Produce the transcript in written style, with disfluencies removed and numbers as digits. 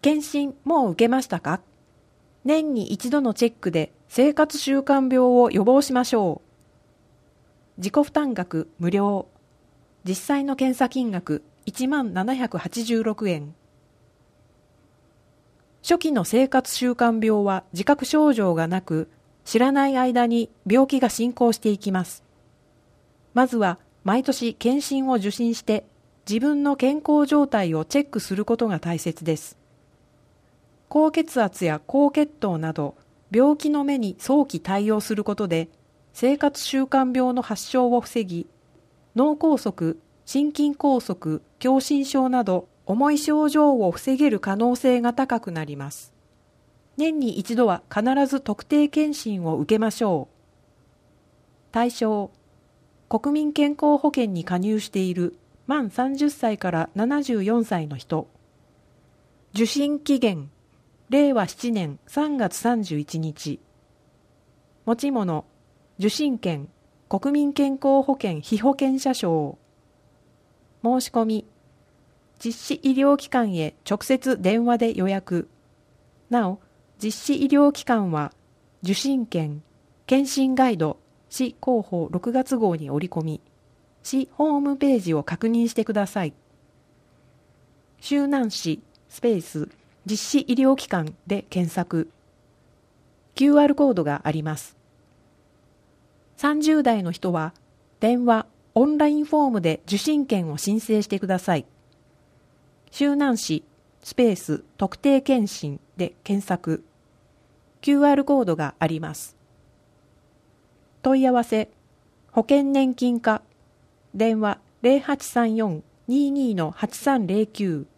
検診もう受けましたか？年に一度のチェックで生活習慣病を予防しましょう。自己負担額無料。実際の検査金額1786円。初期の生活習慣病は自覚症状がなく、知らない間に病気が進行していきます。まずは毎年検診を受診して自分の健康状態をチェックすることが大切です。高血圧や高血糖など病気の目に早期対応することで生活習慣病の発症を防ぎ、脳梗塞、心筋梗塞、狭心症など重い症状を防げる可能性が高くなります。年に一度は必ず特定健診を受けましょう。対象、国民健康保険に加入している満30歳から74歳の人。受診期限、令和7年3月31日。持ち物、受診券、国民健康保険被保険者証。申し込み、実施医療機関へ直接電話で予約。なお、実施医療機関は、受診券、検診ガイド、市広報6月号に折り込み、市ホームページを確認してください。周南市スペース実施医療機関で検索。QR コードがあります。30代の人は、電話、オンラインフォームで受診券を申請してください。周南市スペース特定健診で検索。QR コードがあります。問い合わせ、保険年金課、電話 0834-22-8309